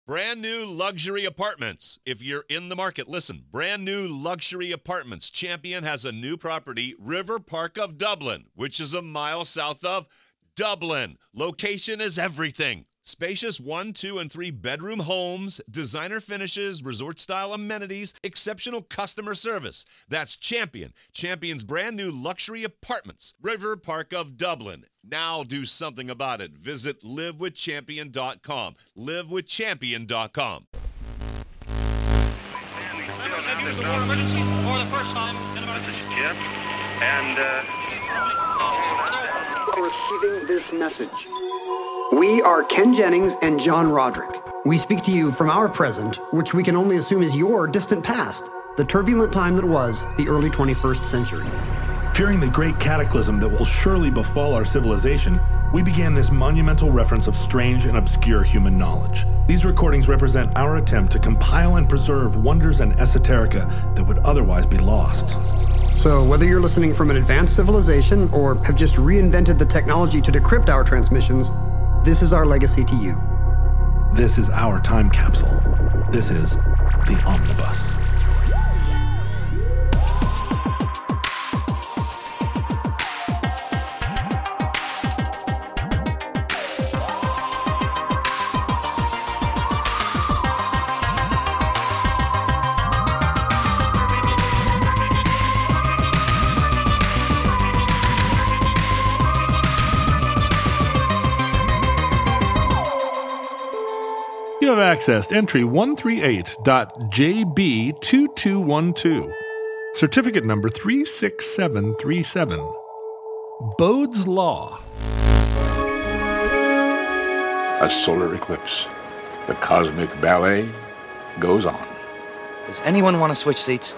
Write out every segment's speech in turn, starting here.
Brand new luxury apartments. If you're in the market, listen. Brand new luxury apartments. Champion has a new property, River Park of Dublin, which is a mile south of Dublin. Location is everything. Spacious 1, 2, and 3 bedroom homes, designer finishes, resort-style amenities, exceptional customer service. That's Champion. Champion's brand new luxury apartments, River Park of Dublin. Now do something about it. Visit livewithchampion.com. Livewithchampion.com. This is Jim, and receiving this message. We are Ken Jennings and John Roderick. We speak to you from our present, which we can only assume is your distant past, the turbulent time that was the early 21st century. Fearing the great cataclysm that will surely befall our civilization, we began this monumental reference of strange and obscure human knowledge. These recordings represent our attempt to compile and preserve wonders and esoterica that would otherwise be lost. So whether you're listening from an advanced civilization or have just reinvented the technology to decrypt our transmissions, this is our legacy to you. This is our time capsule. This is the Omnibus. You have accessed entry 138.jb2212. Certificate number 36737. Bode's Law. A solar eclipse. The cosmic ballet goes on. Does anyone want to switch seats?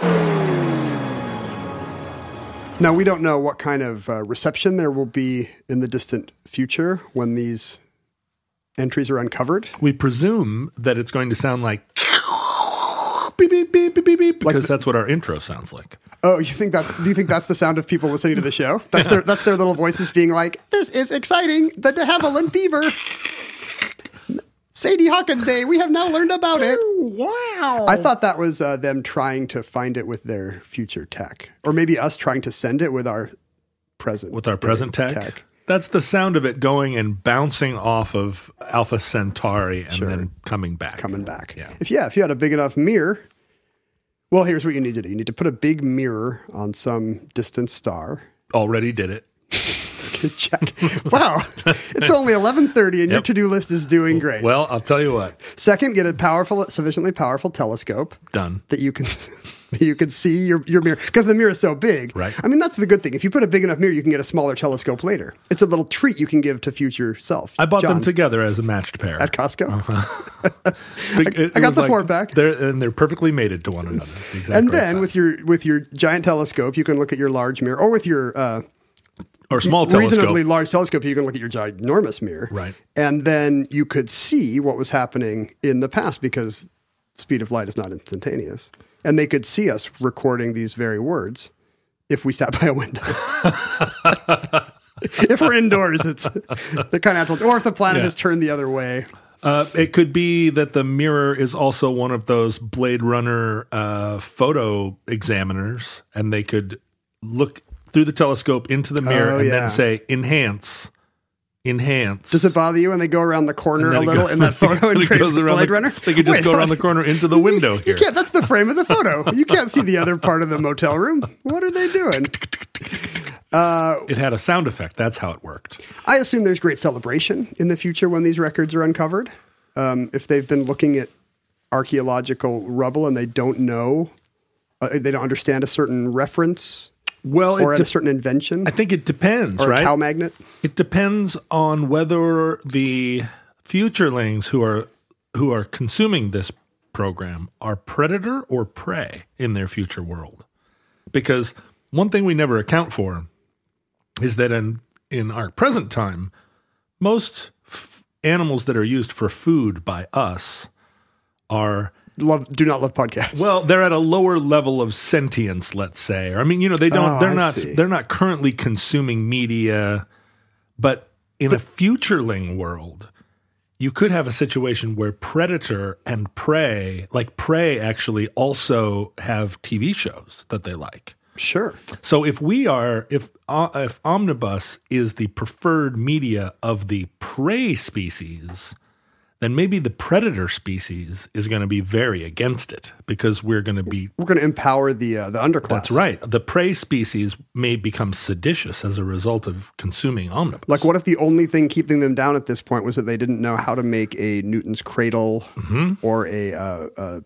Now, we don't know what kind of reception there will be in the distant future when these entries are uncovered. We presume that it's going to sound like beep, beep, beep, beep, beep, beep, because like that's what our intro sounds like. Oh, do you think that's the sound of people listening to the show? That's their little voices being like, "This is exciting. The de Havilland Beaver. Sadie Hawkins Day. We have now learned about it." Wow. I thought that was them trying to find it with their future tech. Or maybe us trying to send it with our present. With our present tech? That's the sound of it going and bouncing off of Alpha Centauri and then coming back. Yeah. If you had a big enough mirror, well, here's what you need to do. You need to put a big mirror on some distant star. Already did it. Check. Wow. It's only 11:30 and your to-do list is doing great. Well, I'll tell you what. Second, get a sufficiently powerful telescope. Done. That you can see your mirror. Because the mirror is so big. Right. I mean, that's the good thing. If you put a big enough mirror, you can get a smaller telescope later. It's a little treat you can give to future self. I bought them together as a matched pair. At Costco? I got the 4-pack. They're perfectly mated to one another. And then with your giant telescope, you can look at your large mirror. Or with your or small telescope. Reasonably large telescope, you can look at your ginormous mirror. Right. And then you could see what was happening in the past because speed of light is not instantaneous. And they could see us recording these very words if we sat by a window. If we're indoors, it's the kind of, or if the planet is turned the other way. It could be that the mirror is also one of those Blade Runner photo examiners, and they could look through the telescope into the mirror and then say, enhance. Does it bother you when they go around the corner a little in that photo and create Blade Runner? They could just go around the corner into the window here. You can't. That's the frame of the photo. You can't see the other part of the motel room. What are they doing? It had a sound effect. That's how it worked. I assume there's great celebration in the future when these records are uncovered. If they've been looking at archaeological rubble and they don't know, they don't understand a certain reference. Or a certain invention? I think it depends, or right? Or a cow magnet? It depends on whether the futurelings who are consuming this program are predator or prey in their future world. Because one thing we never account for is that in our present time, most animals that are used for food by us do not love podcasts. Well, they're at a lower level of sentience, let's say. I mean, they're not currently consuming media, but in a futureling world, you could have a situation where predator and prey, like prey actually also have TV shows that they like. Sure. So if omnibus is the preferred media of the prey species, then maybe the predator species is going to be very against it because we're going to empower the underclass. That's right. The prey species may become seditious as a result of consuming omnibus. Like, what if the only thing keeping them down at this point was that they didn't know how to make a Newton's cradle or a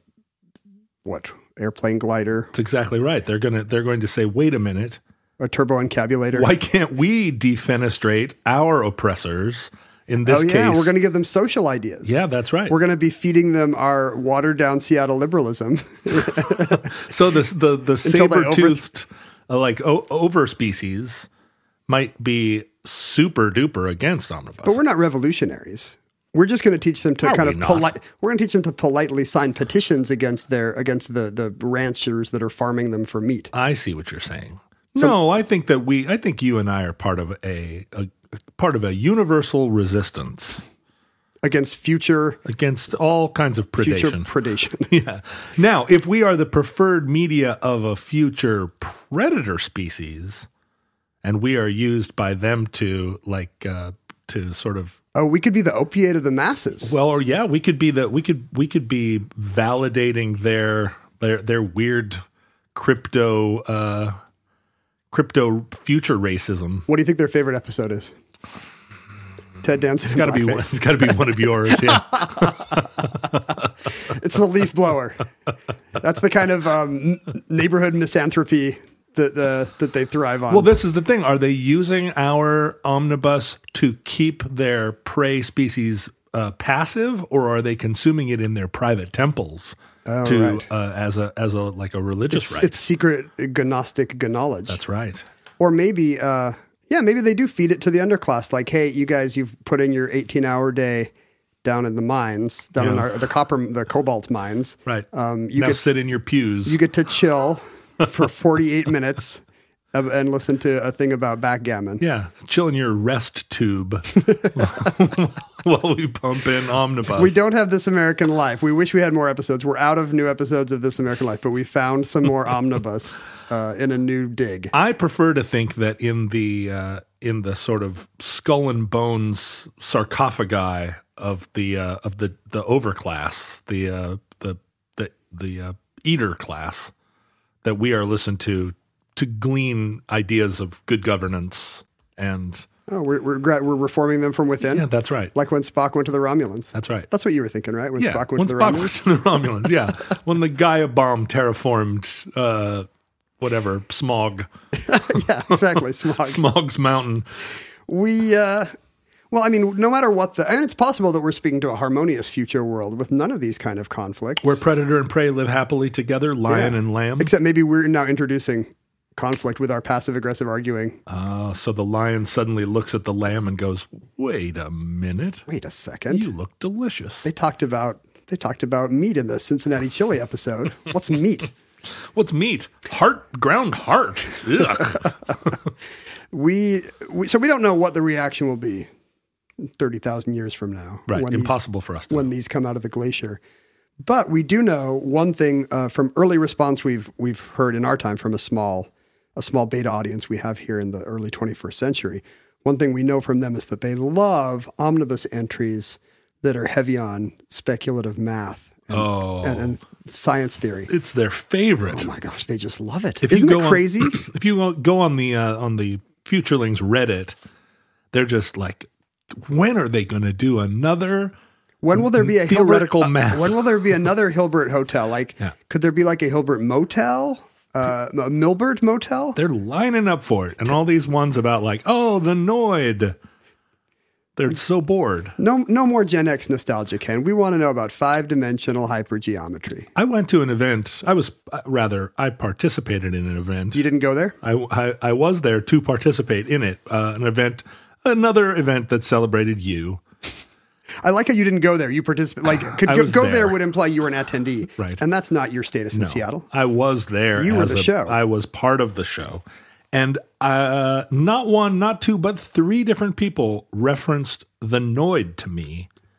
airplane glider? That's exactly right. They're going to say, wait a minute, a turbo encabulator. Why can't we defenestrate our oppressors? In this case, we're going to give them social ideas. Yeah, that's right. We're going to be feeding them our watered down Seattle liberalism. So the saber-toothed over species might be super duper against omnibus. But we're not revolutionaries. We're just going to teach them to we're going to teach them to politely sign petitions against the ranchers that are farming them for meat. I see what you're saying. So, I think you and I are part of a universal resistance against all kinds of predation. Yeah. Now, if we are the preferred media of a future predator species, and we are used by them to sort of we could be the opiate of the masses. Well, or yeah, we could be validating their weird crypto future racism. What do you think their favorite episode is? Ted Danson. It's got to be one of yours. Yeah. It's the leaf blower. That's the kind of neighborhood misanthropy that they thrive on. Well, this is the thing. Are they using our omnibus to keep their prey species passive, or are they consuming it in their private temples as a religious rite? It's secret Gnostic knowledge. That's right. Or maybe maybe they do feed it to the underclass. Like, hey, you guys, you've put in your 18-hour day down in the mines, in the cobalt mines. Right. You sit in your pews. You get to chill for 48 minutes and listen to a thing about backgammon. Yeah, chill in your rest tube while we pump in omnibus. We don't have This American Life. We wish we had more episodes. We're out of new episodes of This American Life, but we found some more omnibus in a new dig. I prefer to think that in the sort of skull and bones sarcophagi of the overclass, the eater class, that we are listened to glean ideas of good governance and. Oh, we're reforming them from within? Yeah, that's right. Like when Spock went to the Romulans. That's right. That's what you were thinking, right? When Spock went to the Romulans, yeah. When the Gaia bomb terraformed, Smog. Yeah, exactly, Smog. Smog's mountain. No matter what it's possible that we're speaking to a harmonious future world with none of these kind of conflicts. Where predator and prey live happily together, lion and lamb. Except maybe we're now introducing conflict with our passive-aggressive arguing. So the lion suddenly looks at the lamb and goes, wait a minute. Wait a second. You look delicious. They talked about meat in the Cincinnati chili episode. What's meat? What's meat? Ground heart. Ugh. So we don't know what the reaction will be 30,000 years from now. Right. Impossible for us to when these come out of the glacier. But we do know one thing from early response we've heard in our time from a small beta audience we have here in the early 21st century. One thing we know from them is that they love omnibus entries that are heavy on speculative math and science theory. It's their favorite. Oh my gosh, they just love it. Isn't it crazy? If you go on the Futurelings Reddit, they're just like, when are they going to do another? When will there be a theoretical math? When will there be another Hilbert hotel? Could there be like a Hilbert motel? A Milbert motel? They're lining up for it. And all these ones about the Noid. They're so bored. No more Gen X nostalgia, Ken. We want to know about 5-dimensional hypergeometry. I went to an event. I participated in an event. You didn't go there? I was there to participate in it. Another event that celebrated you. I like how you didn't go there. You participated. Go there would imply you were an attendee. Right. And that's not your status in Seattle. I was there. You were the show. I was part of the show. And not one, not two, but 3 different people referenced the Noid to me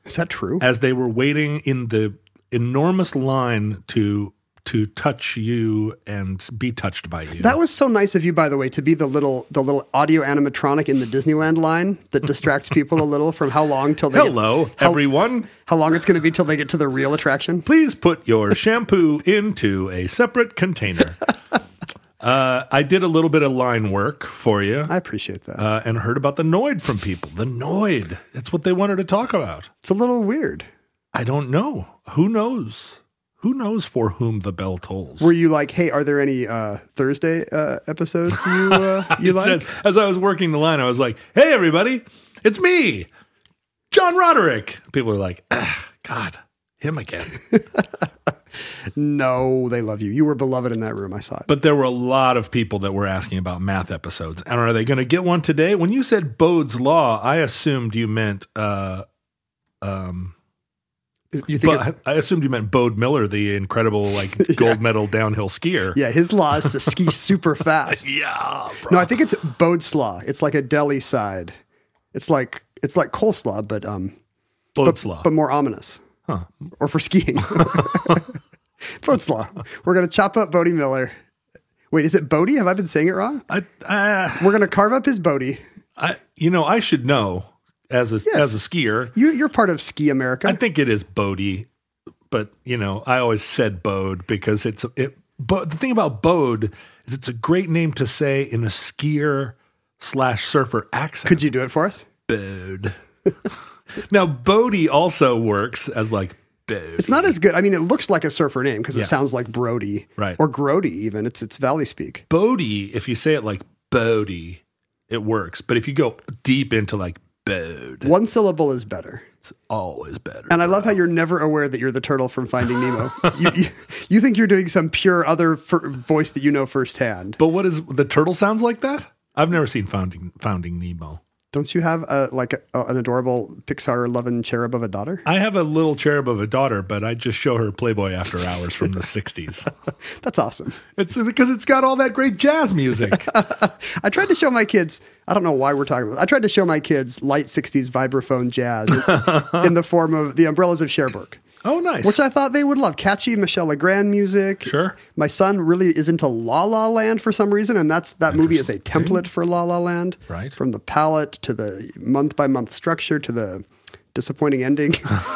Is that true? as they were waiting in the enormous line to touch you and be touched by you. That was so nice of you, by the way, to be the little audio animatronic in the Disneyland line that distracts people a little from how long till they Hello, everyone. how long it's going to be till they get to the real attraction. Please put your shampoo into a separate container. I did a little bit of line work for you. I appreciate that. And heard about the Noid from people. The Noid. That's what they wanted to talk about. It's a little weird. I don't know. Who knows? Who knows for whom the bell tolls? Were you like, hey, are there any Thursday episodes you like? As I was working the line, I was like, hey, everybody, it's me, John Roderick. People were like, God, him again. No, they love you. You were beloved in that room. I saw it. But there were a lot of people that were asking about math episodes. And are they going to get one today? When you said Bode's Law, I assumed you meant You think I assumed you meant Bode Miller, the incredible gold medal downhill skier. Yeah, his law is to ski super fast. Yeah, bro. No, I think it's Bode's Law. It's like a deli side. It's like coleslaw, but Bode's Law. but more ominous. Huh. Or for skiing. Bode's Law. We're gonna chop up Bodie Miller. Wait, is it Bodie? Have I been saying it wrong? We're gonna carve up his Bodie. I should know as a skier. You're part of Ski America. I think it is Bodie, but I always said Bode because But the thing about Bode is it's a great name to say in a skier/surfer accent. Could you do it for us? Bode. Now Bodie also works as Bode. It's not as good. I mean, it looks like a surfer name because it sounds like Brody, right? Or Grody even. It's Valley speak. Bodie. If you say it like Bodie, it works. But if you go deep into Bode, one syllable is better. It's always better. And I love how you're never aware that you're the turtle from Finding Nemo. you think you're doing some pure other voice that you know firsthand. But what is the turtle sounds like that? I've never seen Finding Nemo. Don't you have an adorable Pixar loving cherub of a daughter? I have a little cherub of a daughter, but I just show her Playboy After Hours from the 60s. That's awesome. It's because it's got all that great jazz music. I tried to show my kids, I don't know why we're talking about this. I tried to show my kids light 60s vibraphone jazz in the form of The Umbrellas of Cherbourg. Oh, nice. Which I thought they would love. Catchy Michel Legrand music. Sure. My son really is into La La Land for some reason, and that movie is a template for La La Land. Right. From the palette to the month-by-month structure to the disappointing ending.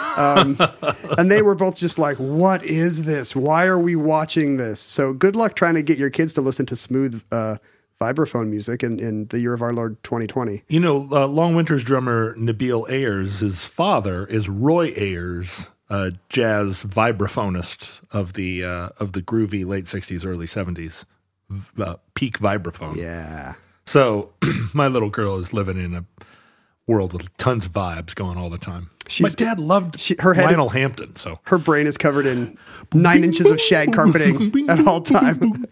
And they were both just like, what is this? Why are we watching this? So good luck trying to get your kids to listen to smooth vibraphone music in the year of our Lord 2020. Long Winter's drummer Nabil Ayers, his father is Roy Ayers, jazz vibraphonist of the groovy late 60s, early 70s peak vibraphone. Yeah. So my little girl is living in a world with tons of vibes going all the time. My dad loved Lionel Hampton. So her brain is covered in 9 inches of shag carpeting at all time.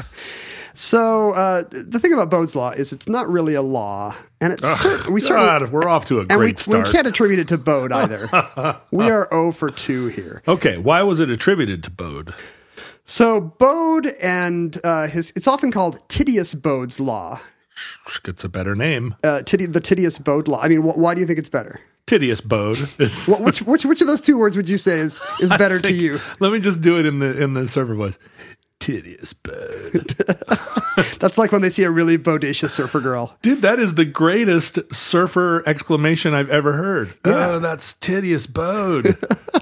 So the thing about Bode's Law is it's not really a law, and it's we're off to a great start. We can't attribute it to Bode either. We are 0 for 2 here. Okay, why was it attributed to Bode? So Bode and it's often called Titius Bode's Law. It's a better name. The Titius Bode Law. I mean, why do you think it's better? Titius Bode. Which of those two words would you say is better to you? Let me just do it in the surfer voice. Titius Bode. That's like when they see a really bodacious surfer girl. Dude, that is the greatest surfer exclamation I've ever heard. Yeah. Oh, that's Titius Bode.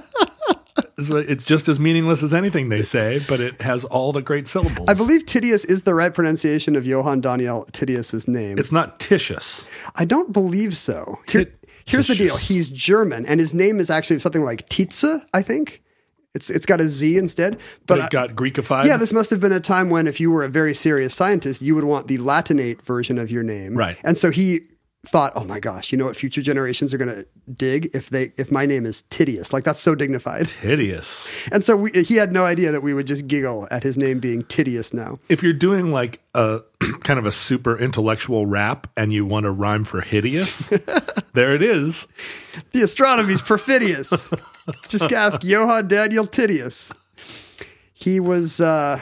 It's just as meaningless as anything they say, but it has all the great syllables. I believe Titius is the right pronunciation of Johann Daniel Titius's name. It's not Titius. I don't believe so. Here's the deal. He's German, and his name is actually something like Tietze, I think. It's got a Z instead. But it got Greekified? Yeah, this must have been a time when if you were a very serious scientist, you would want the Latinate version of your name. Right. And so he thought, oh my gosh, you know what future generations are going to dig if my name is Titius. Like, that's so dignified. Titius. And so he had no idea that we would just giggle at his name being Titius now. If you're doing like a kind of a super intellectual rap and you want to rhyme for hideous, there it is. The astronomy's perfidious. Just ask Johann Daniel Titius. He was,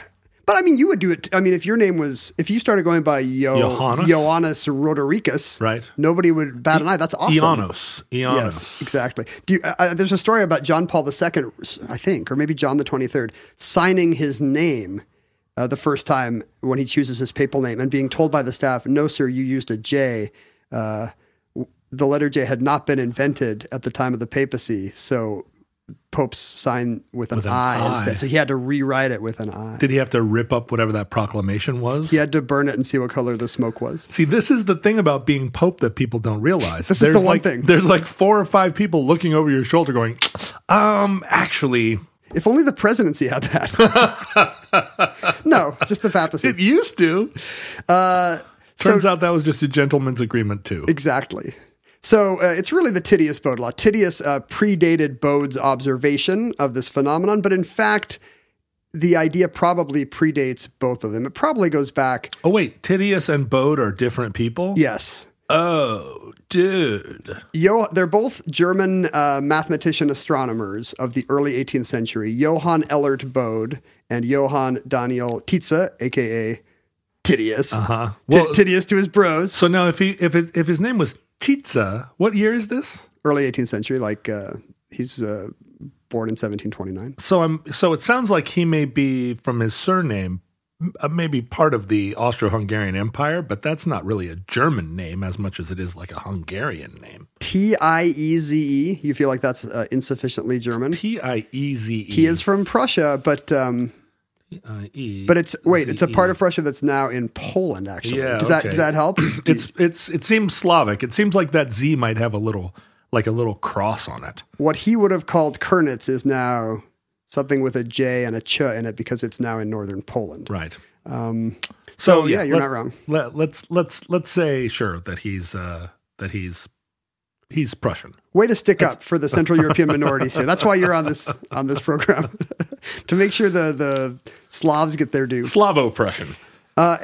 But I mean, you would do it. I mean, if you started going by Ioannis Rodericus, right? Nobody would bat an eye. That's awesome. Ioannos. Yes, exactly. There's a story about John Paul II, I think, or maybe John the 23rd, signing his name the first time when he chooses his papal name and being told by the staff, "No, sir, you used a J." The letter J had not been invented at the time of the papacy, so popes sign with an I instead. So he had to rewrite it with an I. Did he have to rip up whatever that proclamation was? He had to burn it and see what color the smoke was. See, this is the thing about being pope that people don't realize. This is the one thing. There's like 4 or 5 people looking over your shoulder going, actually... If only the presidency had that. No, just the papacy. It used to. Turns out that was just a gentleman's agreement too. Exactly. So it's really the Titius Bode law. Titius predated Bode's observation of this phenomenon, but in fact, the idea probably predates both of them. It probably goes back. Oh, wait. Titius and Bode are different people? Yes. Oh, dude. They're both German mathematician astronomers of the early 18th century, Johann Elert Bode and Johann Daniel Tietze, a.k.a. Titius. Well, Titius to his bros. So now if his name was Tietze, what year is this? Early 18th century, he's born in 1729. So it sounds like he may be, from his surname, maybe part of the Austro-Hungarian Empire, but that's not really a German name as much as it is like a Hungarian name. Tieze. You feel like that's insufficiently German? Tieze. He is from Prussia, but it's a part of Prussia that's now in Poland, actually. Yeah, does that help? It seems Slavic. It seems like that Z might have a little cross on it. What he would have called Kernitz is now something with a J and a Ch in it because it's now in northern Poland. Right. So you're not wrong. Let's say sure that he's Prussian. Way to stick up for the Central European minorities here. That's why you're on this program, to make sure the Slavs get their due. Slavo-Prussian. But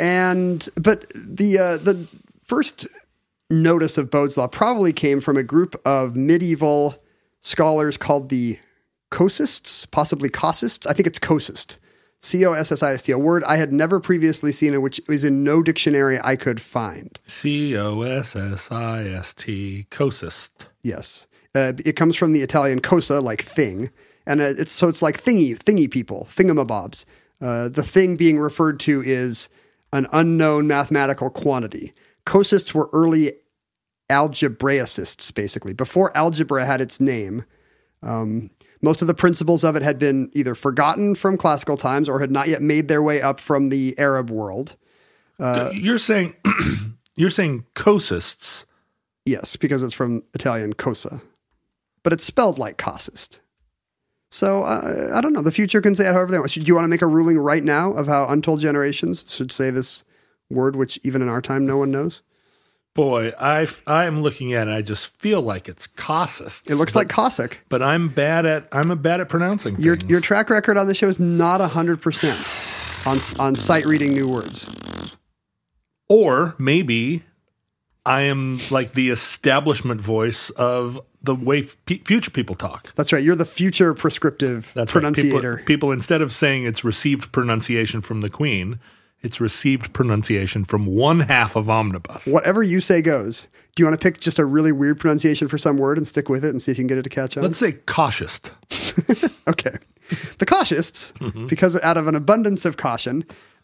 the first notice of Bode's law probably came from a group of medieval scholars called the Cosists, possibly Cossists. I think it's Cosist. Cossist, a word I had never previously seen and which is in no dictionary I could find. Cossist, Cosist. Yes. It comes from the Italian cosa, like thing. And it's like thingy people, thingamabobs. The thing being referred to is an unknown mathematical quantity. Cosists were early algebraicists, basically. Before algebra had its name, most of the principles of it had been either forgotten from classical times or had not yet made their way up from the Arab world. You're saying cosists? Yes, because it's from Italian cosa, but it's spelled like cossist. So I don't know. The future can say it however they want. Do you want to make a ruling right now of how untold generations should say this word, which even in our time no one knows? Boy, I am looking at it. I just feel like it's Cossists. It looks like Cossack, but I'm bad at pronouncing things. Your track record on the show is not 100% on sight reading new words. Or maybe I am like the establishment voice of the way future people talk. That's right. You're the future prescriptive pronunciator. Right. People, instead of saying it's received pronunciation from the Queen, it's received pronunciation from one half of Omnibus. Whatever you say goes. Do you want to pick just a really weird pronunciation for some word and stick with it and see if you can get it to catch on? Let's say cautist. Okay. The cautists, because out of an abundance of caution,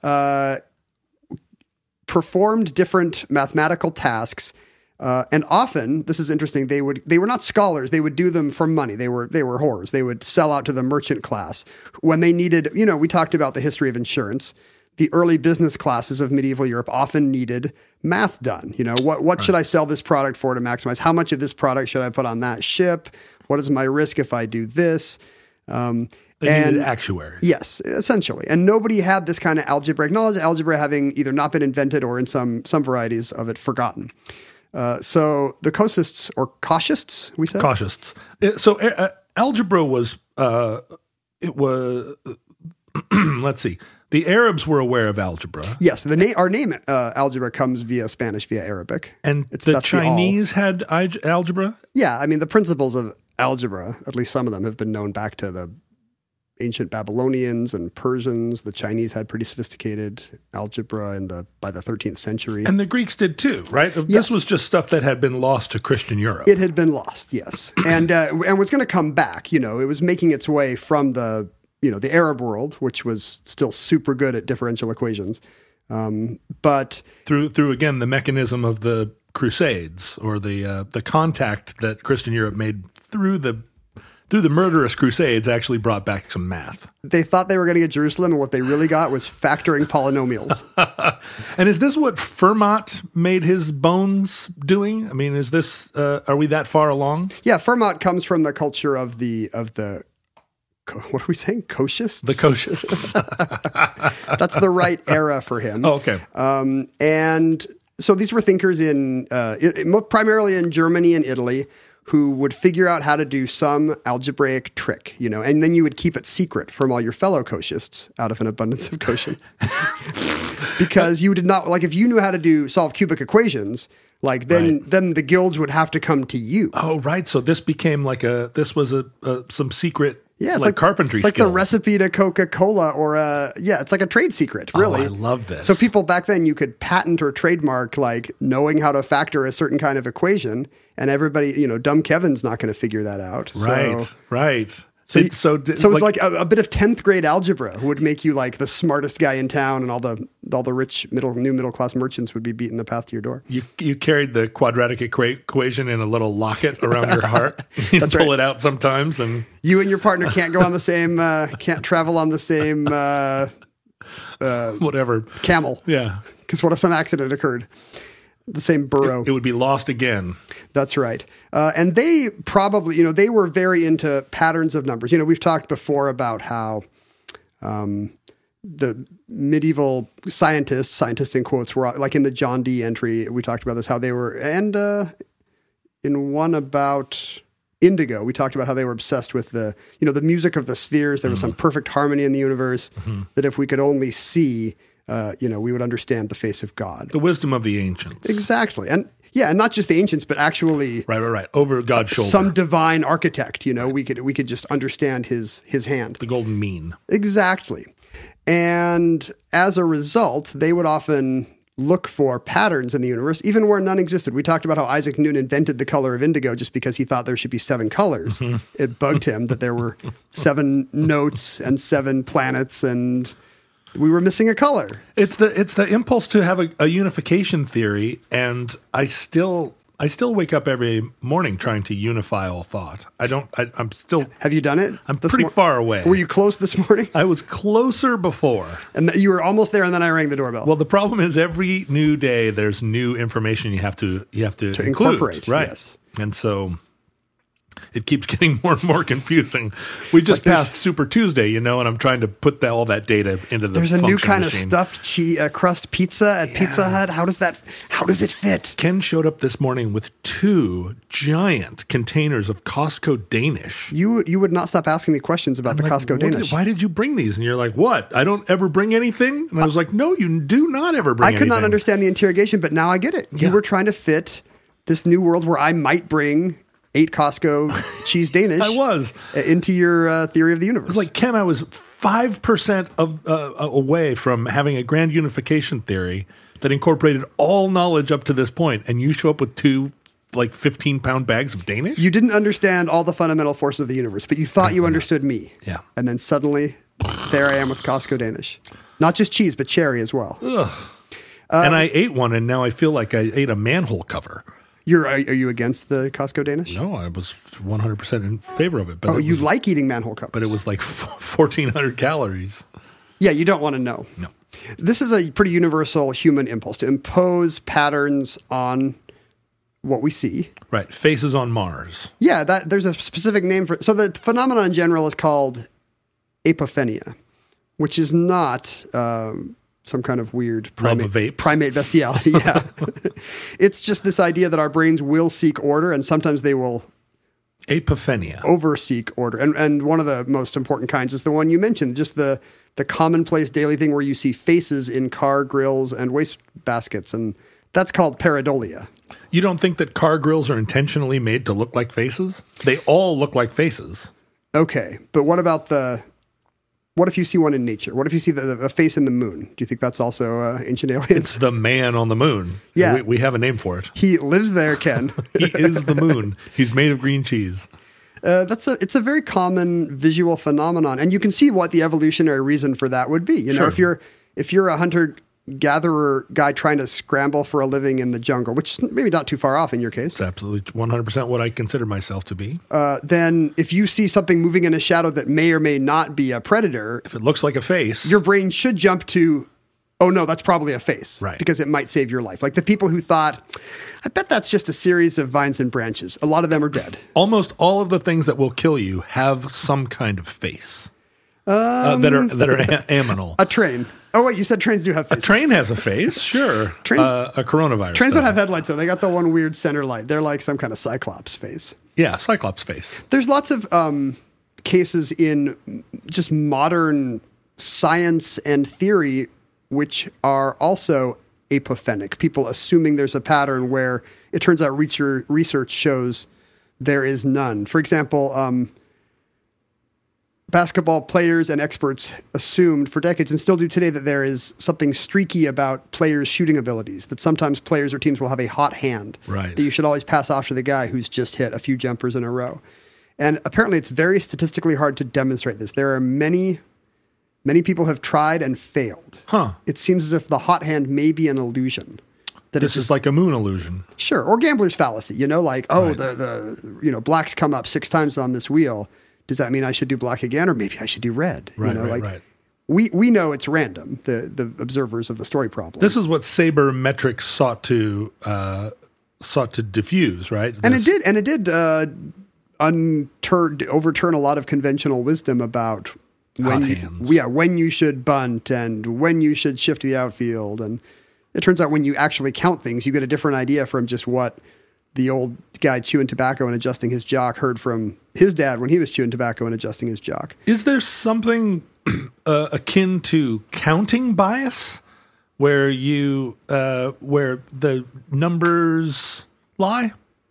performed different mathematical tasks. And often, this is interesting, they were not scholars. They would do them for money. They were whores. They would sell out to the merchant class when they needed, we talked about the history of insurance. The early business classes of medieval Europe often needed math done. What should I sell this product for to maximize? How much of this product should I put on that ship? What is my risk if I do this? They needed actuaries. Yes, essentially. And nobody had this kind of algebraic knowledge, algebra having either not been invented or in some varieties of it forgotten. So the cosists or cautists, we said? Cautists. So algebra was, let's see. The Arabs were aware of algebra. Yes, our name algebra comes via Spanish, via Arabic. And the Chinese had algebra? Yeah, I mean, the principles of algebra, at least some of them, have been known back to the ancient Babylonians and Persians. The Chinese had pretty sophisticated algebra by the 13th century. And the Greeks did too, right? Yes. This was just stuff that had been lost to Christian Europe. It had been lost, yes, and was going to come back. It was making its way from the Arab world, which was still super good at differential equations, but through again the mechanism of the Crusades, or the contact that Christian Europe made through the murderous Crusades actually brought back some math. They thought they were going to get Jerusalem, and what they really got was factoring polynomials. And is this what Fermat made his bones doing? I mean, is this are we that far along? Yeah, Fermat comes from the culture of the what are we saying? Koshists? The Koshists. That's the right era for him. Oh, okay. And so these were thinkers primarily in Germany and Italy, who would figure out how to do some algebraic trick, and then you would keep it secret from all your fellow Koshists out of an abundance of caution. Because you did not, if you knew how to solve cubic equations, then the guilds would have to come to you. Oh, right. So this became this was some secret. Yeah, it's carpentry. It's like skills. the recipe to Coca-Cola, or it's like a trade secret, really. Oh, I love this. So people back then, you could patent or trademark knowing how to factor a certain kind of equation, and everybody, dumb Kevin's not going to figure that out. Right. So it's like a bit of 10th grade algebra would make you the smartest guy in town, and all the rich new middle class merchants would be beating the path to your door. You carried the quadratic equation in a little locket around your heart. You That's pull right. it out sometimes, and you and your partner can't go on the same, can't travel on the same whatever camel. Yeah, because what if some accident occurred? The same burrow. It would be lost again. That's right. And they probably, they were very into patterns of numbers. We've talked before about how the medieval scientists in quotes, were in the John Dee entry, we talked about this, how they were, and in one about indigo, we talked about how they were obsessed with the music of the spheres. There was some perfect harmony in the universe that if we could only see, we would understand the face of God. The wisdom of the ancients. Exactly. And not just the ancients, but actually right. Over God's shoulder. Some divine architect, we could just understand his hand. The golden mean. Exactly. And as a result, they would often look for patterns in the universe, even where none existed. We talked about how Isaac Newton invented the color of indigo just because he thought there should be 7 colors. It bugged him that there were 7 notes and 7 planets, and we were missing a color. It's the impulse to have a unification theory, and I still wake up every morning trying to unify all thought. I'm still. Have you done it? I'm pretty far away. Were you close this morning? I was closer before. And you were almost there, and then I rang the doorbell. Well, the problem is every new day there's new information you have to include, incorporate, right? Yes. And so it keeps getting more and more confusing. We just passed Super Tuesday, and I'm trying to put all that data into the. There's a new kind machine. of stuffed crust pizza at Pizza Hut. How does it fit? Ken showed up this morning with 2 giant containers of Costco Danish. You would not stop asking me questions about the Costco Danish. Why did you bring these? And you're like, what? I don't ever bring anything? And I was like, no, you do not ever bring anything. I could not understand the interrogation, but now I get it. You were trying to fit this new world where I might bring 8 Costco cheese Danish. I was into your theory of the universe. It was like, Ken, I was 5% away from having a grand unification theory that incorporated all knowledge up to this point, and you show up with 2 15-pound bags of Danish. You didn't understand all the fundamental forces of the universe, but you thought you understood me. Yeah, and then suddenly, there I am with Costco Danish, not just cheese but cherry as well. Ugh. And I ate one, and now I feel like I ate a manhole cover. Are you against the Costco Danish? No, I was 100% in favor of it. But you like eating manhole covers. But it was 1,400 calories. Yeah, you don't want to know. No. This is a pretty universal human impulse to impose patterns on what we see. Right. Faces on Mars. Yeah, there's a specific name for it. So the phenomenon in general is called apophenia, which is not some kind of weird primate bestiality. Yeah. It's just this idea that our brains will seek order, and sometimes they will apophenia, overseek order. And one of the most important kinds is the one you mentioned, just the commonplace daily thing where you see faces in car grills and waste baskets, and that's called pareidolia. You don't think that car grills are intentionally made to look like faces? They all look like faces. Okay, but what about the What if you see one in nature? What if you see a face in the moon? Do you think that's also ancient aliens? It's the man on the moon. Yeah. We have a name for it. He lives there, Ken. He is the moon. He's made of green cheese. It's a very common visual phenomenon, and you can see what the evolutionary reason for that would be. You know, Sure. if you're a hunter-gatherer guy trying to scramble for a living in the jungle, which is maybe not too far off in your case, It's absolutely 100% what I consider myself to be. then if you see something moving in a shadow that may or may not be a predator, If it looks like a face, your brain should jump to, oh no, that's probably a face, Right. because it might save your life. Like the people who thought, I bet that's just a series of vines and branches. A lot of them are dead. almost all of the things that will kill you have some kind of face that are aminal. A train. Oh wait, you said trains do have A faces. train has a face, sure. Trains- A coronavirus. Trains don't doesn't. have headlights though. They got the one weird center light. They're like some kind of Cyclops face. Yeah, Cyclops face. There's lots of cases in just modern science and theory which are also apophenic. People assuming there's a pattern where it turns out research shows there is none. For example, basketball players and experts assumed for decades and still do today that there is something streaky about players' shooting abilities, that sometimes players or teams will have a hot hand. Right. That you should always pass off to the guy who's just hit a few jumpers in a row. And apparently it's very statistically hard to demonstrate this. There are many people have tried and failed. Huh. It seems as if the hot hand may be an illusion. That This is like a moon illusion. Sure. Or gambler's fallacy, you know, like, oh, Right. the black's come up 6 times on this wheel. Does that mean I should do black again? Or maybe I should do red? Right, you know, right. We know it's random, the observers of the story problem. This is what sabermetrics sought to diffuse, right? and it did overturn a lot of conventional wisdom about Hot when hands. when you should bunt and when you should shift the outfield. And it turns out when you actually count things, you get a different idea from just what the old guy chewing tobacco and adjusting his jock heard from his dad when he was chewing tobacco and adjusting his jock. Is there something akin to counting bias, where where the numbers lie?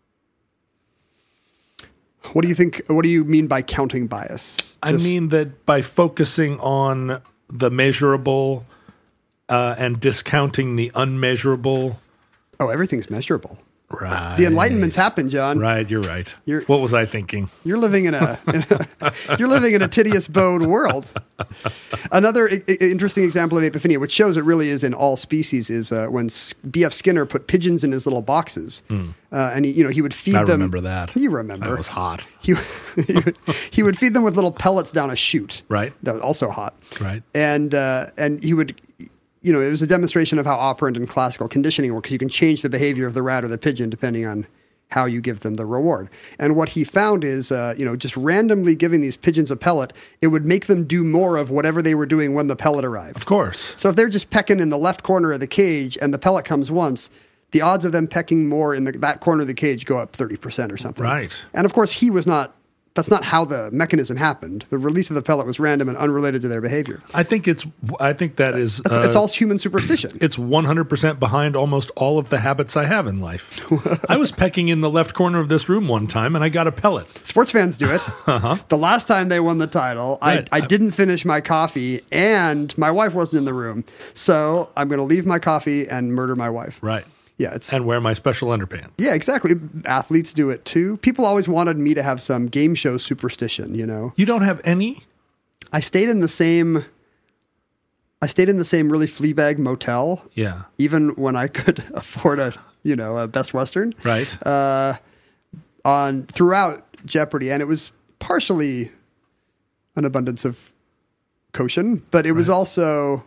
What do you think? What do you mean by counting bias? I mean that by focusing on the measurable and discounting the unmeasurable. oh, everything's measurable. Right. The Enlightenment's happened, John. Right, you're right. You're- What was I thinking? You're living in a tedious bowed world. Another interesting example of apophenia, which shows it really is in all species, is when B.F. Skinner put pigeons in his little boxes, and he would feed I them. remember that. You remember? That was hot. He would feed them with little pellets down a chute. Right. That was also hot. Right. And he would. It was a demonstration of how operant and classical conditioning works. You can change the behavior of the rat or the pigeon depending on how you give them the reward. And what he found is, just randomly giving these pigeons a pellet, it would make them do more of whatever they were doing when the pellet arrived. Of course. So if they're just pecking in the left corner of the cage and the pellet comes once, the odds of them pecking more in that corner of the cage go up 30% or something. Right. And of course, that's not how the mechanism happened. The release of the pellet was random and unrelated to their behavior. I think that is. It's all human superstition. It's 100% behind almost all of the habits I have in life. I was pecking in the left corner of this room one time, and I got a pellet. Sports fans do it. The last time they won the title, Right. I didn't finish my coffee, and my wife wasn't in the room. So I'm going to leave my coffee and murder my wife. Right. Yeah, And wear my special underpants. Yeah, exactly. Athletes do it too. People always wanted me to have some game show superstition, you know. You don't have any? I stayed in the same really Fleabag motel. Yeah. Even when I could afford a Best Western. Right. Throughout Jeopardy, and it was partially an abundance of caution, but it was also,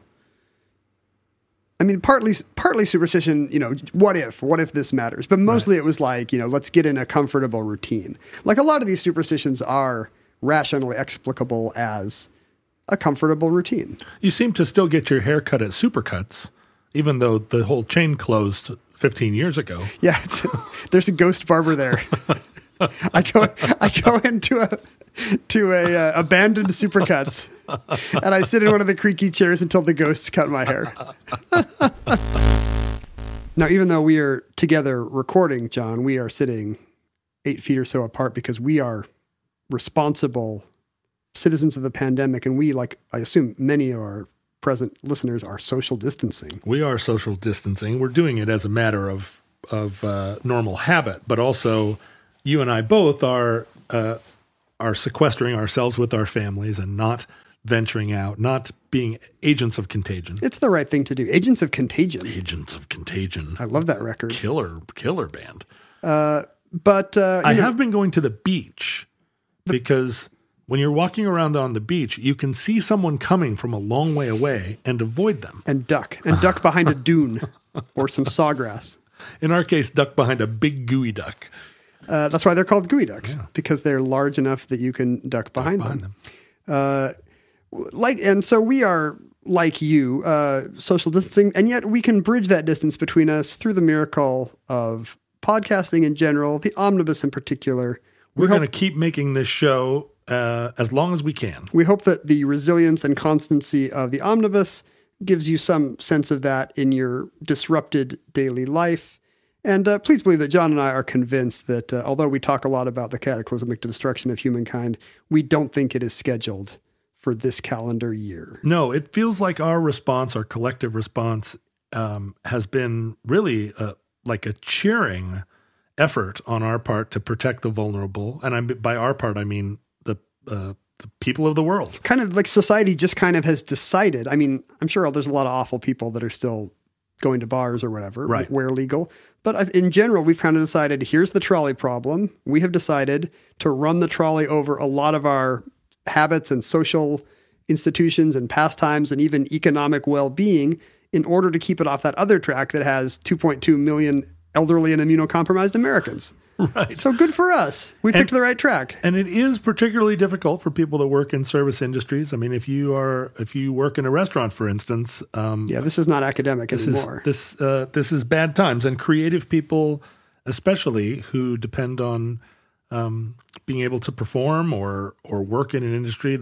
partly superstition, what if this matters? But mostly it was like, let's get in a comfortable routine. Like a lot of these superstitions are rationally explicable as a comfortable routine. You seem to still get your hair cut at Supercuts, even though the whole chain closed 15 years ago. Yeah, there's a ghost barber there. I go into a abandoned Supercuts, and I sit in one of the creaky chairs until the ghosts cut my hair. Now, even though we are together recording, John, we are sitting 8 feet or so apart because we are responsible citizens of the pandemic, and we, like I assume many of our present listeners, are social distancing. We are social distancing. We're doing it as a matter of normal habit, but also you and I both are sequestering ourselves with our families and not venturing out, not being agents of contagion. It's the right thing to do. Agents of Contagion. Agents of Contagion. I love that record. Killer band. But I have been going to the beach because when you're walking around on the beach, you can see someone coming from a long way away and avoid them. And duck behind a dune or some sawgrass. In our case, duck behind a big gooey duck. That's why they're called gooey ducks, because they're large enough that you can duck behind them. And so we are, like you, social distancing, and yet we can bridge that distance between us through the miracle of podcasting in general, the Omnibus in particular. We're going to keep making this show as long as we can. We hope that the resilience and constancy of the Omnibus gives you some sense of that in your disrupted daily life. And please believe that John and I are convinced that although we talk a lot about the cataclysmic destruction of humankind, we don't think it is scheduled for this calendar year. No, it feels like our response, our collective response, has been really like a cheering effort on our part to protect the vulnerable. And by our part, I mean the people of the world. Kind of like society just kind of has decided. I mean, I'm sure there's a lot of awful people that are still going to bars or whatever, right, where legal. But in general, we've kind of decided, here's the trolley problem. We have decided to run the trolley over a lot of our habits and social institutions and pastimes and even economic well-being in order to keep it off that other track that has 2.2 million elderly and immunocompromised Americans. Right. So good for us. We picked the right track. And it is particularly difficult for people that work in service industries. I mean, if you work in a restaurant, for instance, this is not academic anymore. This is bad times, and creative people, especially who depend on being able to perform or work in an industry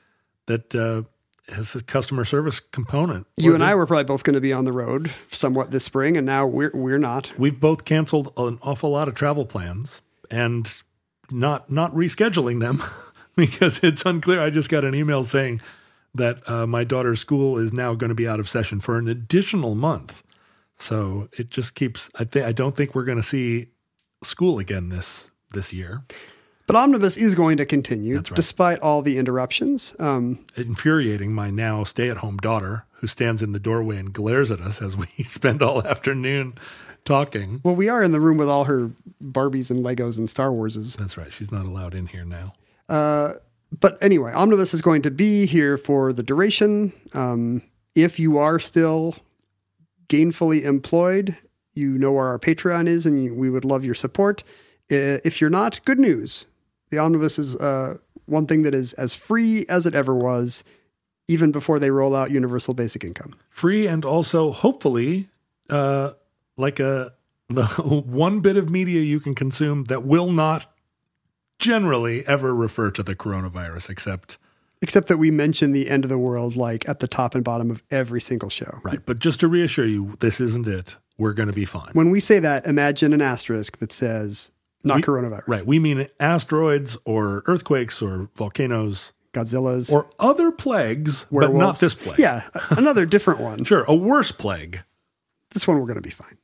that has a customer service component. You and I were probably both going to be on the road somewhat this spring, and now we're not. We've both canceled an awful lot of travel plans and not rescheduling them because it's unclear. I just got an email saying that my daughter's school is now going to be out of session for an additional month. So it just keeps. I don't think we're going to see school again this year. But Omnibus is going to continue, That's right, despite all the interruptions. Infuriating my now stay-at-home daughter, who stands in the doorway and glares at us as we spend all afternoon talking. Well, we are in the room with all her Barbies and Legos and Star Warses. That's right. She's not allowed in here now. But anyway, Omnibus is going to be here for the duration. If you are still gainfully employed, you know where our Patreon is, and we would love your support. If you're not, good news. The Omnibus is one thing that is as free as it ever was, even before they roll out universal basic income. Free, and also hopefully like the one bit of media you can consume that will not generally ever refer to the coronavirus, except that we mention the end of the world like at the top and bottom of every single show. Right. But just to reassure you, this isn't it. We're going to be fine. When we say that, imagine an asterisk that says coronavirus. Right. We mean asteroids or earthquakes or volcanoes. Godzillas. Or other plagues, werewolves. But not this plague. Yeah, another different one. Sure, a worse plague. This one we're going to be fine.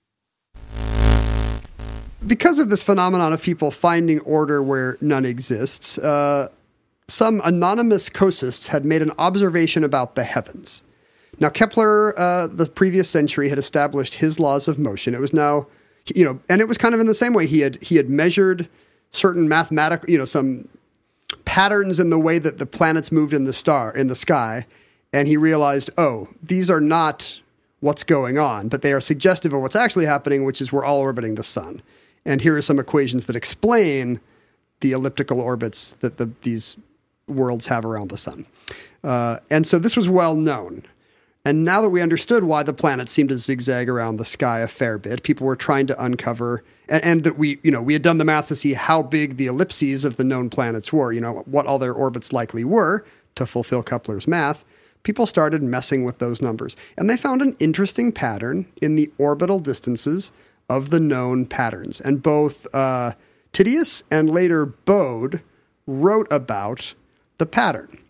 Because of this phenomenon of people finding order where none exists, some anonymous cosists had made an observation about the heavens. Now, Kepler, the previous century, had established his laws of motion. It was now, and it was kind of in the same way. He had measured certain mathematical, some patterns in the way that the planets moved in the sky, and he realized, these are not what's going on, but they are suggestive of what's actually happening, which is we're all orbiting the sun. And here are some equations that explain the elliptical orbits that these worlds have around the sun. And so this was well known. And now that we understood why the planets seemed to zigzag around the sky a fair bit, people were trying to uncover, and that we had done the math to see how big the ellipses of the known planets were, what all their orbits likely were to fulfill Kepler's math. People started messing with those numbers. And they found an interesting pattern in the orbital distances of the known patterns. And both Titius and later Bode wrote about the pattern.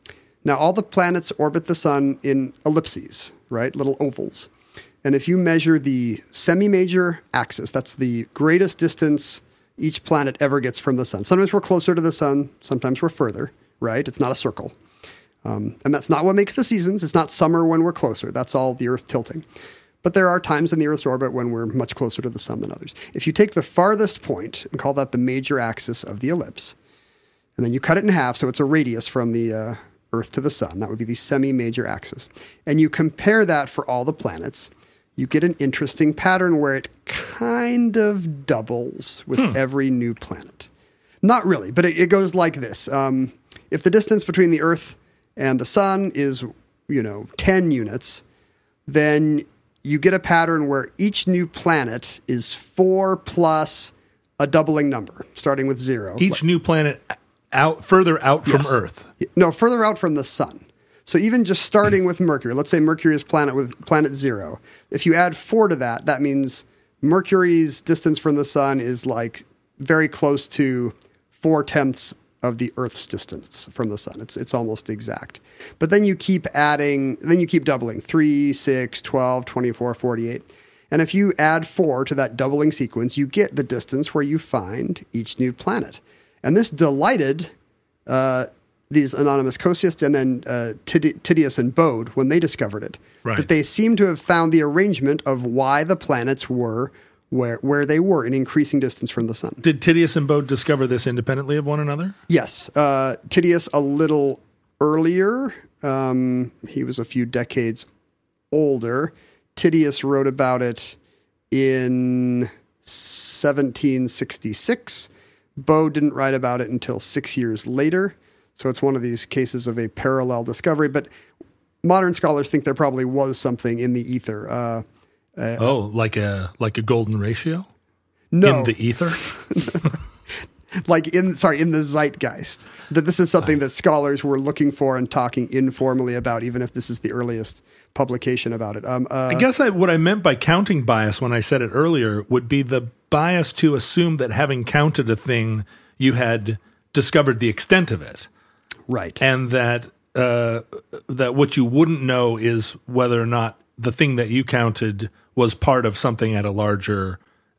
Now, all the planets orbit the sun in ellipses, right? Little ovals. And if you measure the semi-major axis, that's the greatest distance each planet ever gets from the sun. Sometimes we're closer to the sun, sometimes we're further, right? It's not a circle. And that's not what makes the seasons. It's not summer when we're closer. That's all the Earth tilting. But there are times in the Earth's orbit when we're much closer to the sun than others. If you take the farthest point and call that the major axis of the ellipse, and then you cut it in half, so it's a radius from the Earth to the sun, that would be the semi-major axis, and you compare that for all the planets, you get an interesting pattern where it kind of doubles with every new planet. Not really, but it goes like this. If the distance between the Earth and the sun is, 10 units, then you get a pattern where each new planet is 4 plus a doubling number, starting with 0. Each new planet further out from Earth. No, further out from the sun. So even just starting with Mercury, let's say Mercury is planet 0. If you add 4 to that, that means Mercury's distance from the sun is like very close to 4/10 of the Earth's distance from the sun. It's almost exact. But then you keep adding, then you keep doubling, 3, 6, 12, 24, 48. And if you add 4 to that doubling sequence, you get the distance where you find each new planet. And this delighted these anonymous cosists and then Titius and Bode when they discovered it. Right. That they seem to have found the arrangement of why the planets were where they were in increasing distance from the sun. Did Titius and Bode discover this independently of one another? Yes. Titius a little earlier. He was a few decades older. Titius wrote about it in 1766. Bode didn't write about it until 6 years later. So it's one of these cases of a parallel discovery. But modern scholars think there probably was something in the ether. Like a golden ratio? No. In the ether? In the zeitgeist. That this is something that scholars were looking for and talking informally about, even if this is the earliest publication about it. I guess what I meant by counting bias when I said it earlier would be the bias to assume that having counted a thing, you had discovered the extent of it. Right. And that what you wouldn't know is whether or not the thing that you counted was part of something at a larger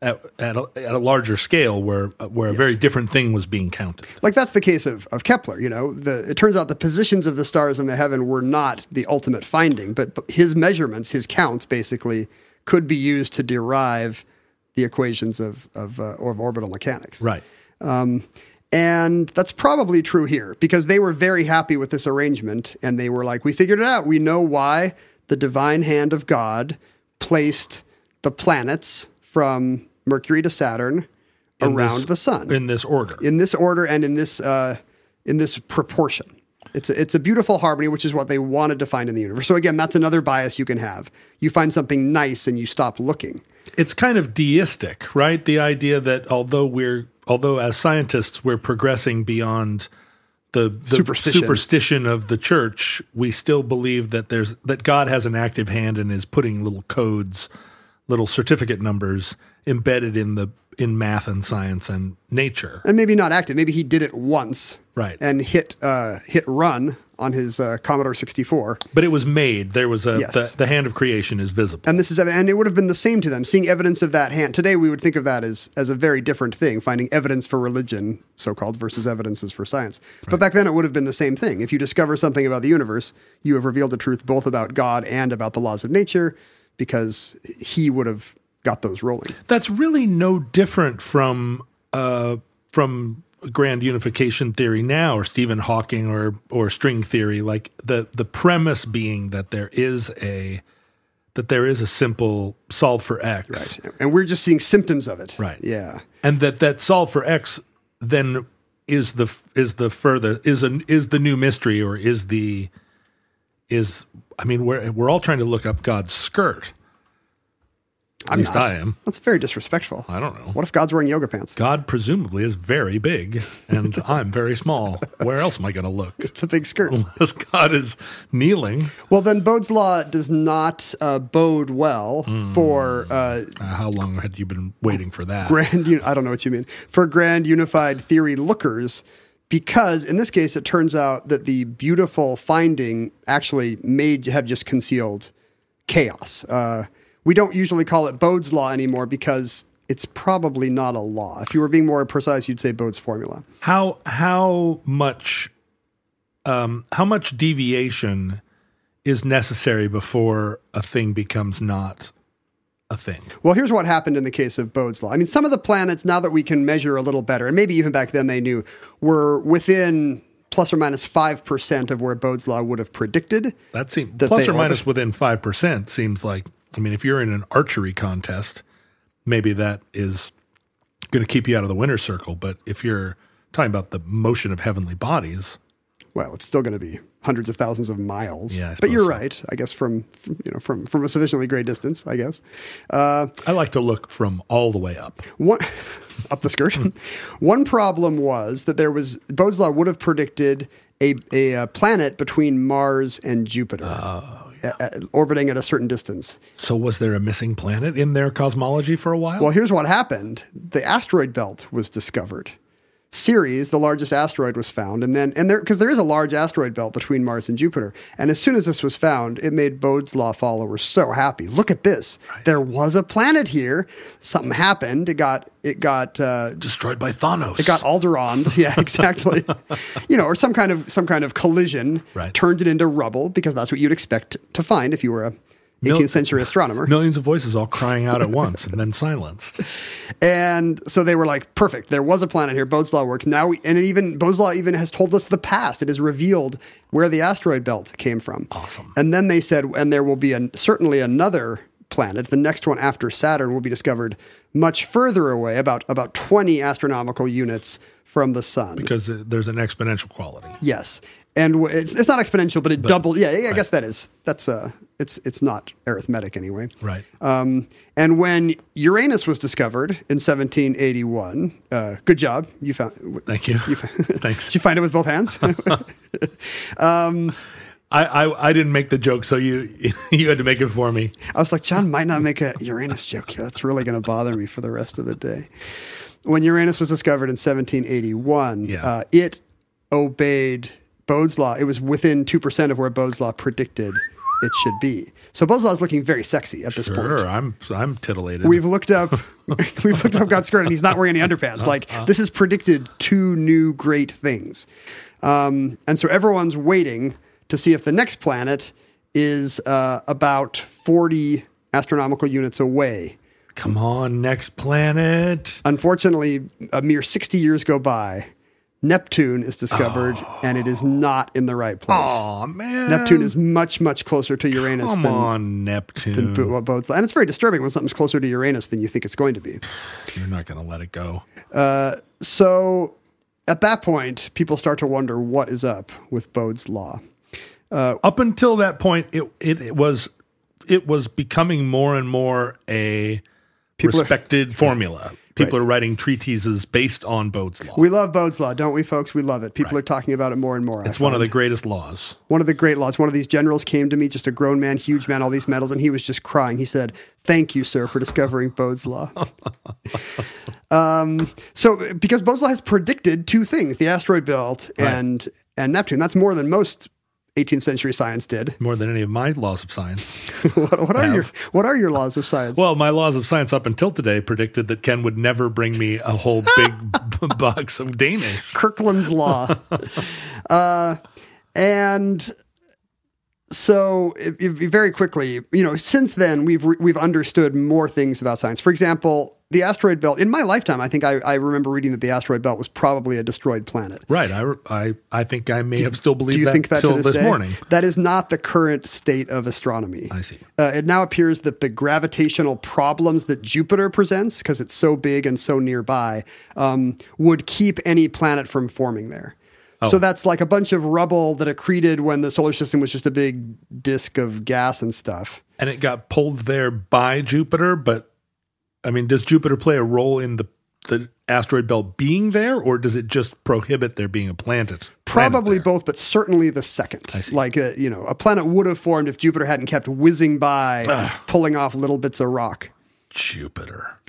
scale where a very different thing was being counted. Like that's the case of Kepler. It turns out the positions of the stars in the heaven were not the ultimate finding, but his measurements, his counts, basically could be used to derive the equations of orbital mechanics. Right. And that's probably true here because they were very happy with this arrangement, and they were like, "We figured it out. We know why the divine hand of God placed the planets from Mercury to Saturn around the sun in this order, and in this proportion. It's a beautiful harmony, which is what they wanted to find in the universe. So again, that's another bias you can have. You find something nice and you stop looking. It's kind of deistic, right? The idea that although as scientists we're progressing beyond the superstition of the church, we still believe that God has an active hand and is putting little codes, little certificate numbers embedded in math and science and nature. And maybe not active. Maybe he did it once, right? And hit run on his Commodore 64. But it was made. There was the hand of creation is visible. And it would have been the same to them. Seeing evidence of that hand. Today we would think of that as a very different thing, finding evidence for religion, so-called, versus evidences for science. Right. But back then it would have been the same thing. If you discover something about the universe, you have revealed the truth both about God and about the laws of nature, because he would have got those rolling. That's really no different from grand unification theory now, or Stephen Hawking, or string theory. Like the premise being that there is a simple solve for X, right? And we're just seeing symptoms of it, right? Yeah, and that solve for X then is the new mystery, or we're all trying to look up God's skirt. At least I am. That's very disrespectful. I don't know. What if God's wearing yoga pants? God presumably is very big, and I'm very small. Where else am I going to look? It's a big skirt. Unless God is kneeling. Well, then Bode's law does not bode well for... how long had you been waiting for that? I don't know what you mean. For grand unified theory lookers, because in this case, it turns out that the beautiful finding actually may have just concealed chaos. We don't usually call it Bode's law anymore because it's probably not a law. If you were being more precise, you'd say Bode's formula. How much deviation is necessary before a thing becomes not a thing? Well, here's what happened in the case of Bode's law. I mean, some of the planets, now that we can measure a little better, and maybe even back then they knew, were within plus or minus 5% of where Bode's law would have predicted. That seems plus or minus within 5% seems like, I mean, if you're in an archery contest, maybe that is going to keep you out of the winner's circle. But if you're talking about the motion of heavenly bodies, well, it's still going to be hundreds of thousands of miles. Yeah, but you're right. I guess from a sufficiently great distance, I guess. I like to look from all the way up. Up the skirt. One problem was that Bode's law would have predicted a planet between Mars and Jupiter. Orbiting at a certain distance. So was there a missing planet in their cosmology for a while? Well, here's what happened. The asteroid belt was discovered. Ceres, the largest asteroid, was found, because there is a large asteroid belt between Mars and Jupiter. And as soon as this was found, it made Bode's law followers so happy. Look at this. Right. There was a planet here. Something happened. It got destroyed by Thanos. It got Alderaan. Yeah, exactly. Or some kind of collision turned it into rubble, because that's what you'd expect to find if you were a 18th century astronomer. Millions of voices all crying out at once and then silenced. And so they were like, perfect. There was a planet here. Bode's law works. Bode's law even has told us the past. It has revealed where the asteroid belt came from. Awesome. And then they said, and there will be certainly another planet. The next one after Saturn will be discovered much further away, about 20 astronomical units from the sun. Because there's an exponential quality. Yes. And it's not exponential, but doubled. Yeah, I guess it's not arithmetic anyway. Right. And when Uranus was discovered in 1781, good job. You found. Thank you. Thanks. Did you find it with both hands? I didn't make the joke, so you had to make it for me. I was like, John might not make a Uranus joke here. That's really going to bother me for the rest of the day. When Uranus was discovered in 1781, it obeyed Bode's law. It was within 2% of where Bode's law predicted it should be. So Bode's law is looking very sexy at this point. Sure, I'm titillated. We've looked up God's skirt, and he's not wearing any underpants. This has predicted two new great things, and so everyone's waiting to see if the next planet is about 40 astronomical units away. Come on, next planet. Unfortunately, a mere 60 years go by. Neptune is discovered, and it is not in the right place. Oh, man. Neptune is much, much closer to Uranus than Bode's law. And it's very disturbing when something's closer to Uranus than you think it's going to be. You're not going to let it go. So at that point, people start to wonder what is up with Bode's law. Up until that point, it was becoming more and more a respected formula. People are writing treatises based on Bode's law. We love Bode's law, don't we, folks? We love it. People are talking about it more and more. It's one of the greatest laws. One of the great laws. One of these generals came to me, just a grown man, huge man, all these medals, and he was just crying. He said, "Thank you, sir, for discovering Bode's law." So because Bode's law has predicted two things, the asteroid belt and Neptune. That's more than most 18th century science did. More than any of my laws of science. What are your laws of science? Well, my laws of science up until today predicted that Ken would never bring me a whole big box of Danish. Kirkland's law. And so very quickly, since then we've understood more things about science. For example, the asteroid belt, in my lifetime, I think I remember reading that the asteroid belt was probably a destroyed planet. Right. I think I may have still believed that till this morning. That is not the current state of astronomy. I see. It now appears that the gravitational problems that Jupiter presents, because it's so big and so nearby, would keep any planet from forming there. Oh. So that's like a bunch of rubble that accreted when the solar system was just a big disk of gas and stuff. And it got pulled there by Jupiter, but I mean, does Jupiter play a role in the asteroid belt being there, or does it just prohibit there being a planet? Probably both, but certainly the second. I see. Like, a planet would have formed if Jupiter hadn't kept whizzing by, pulling off little bits of rock. Jupiter.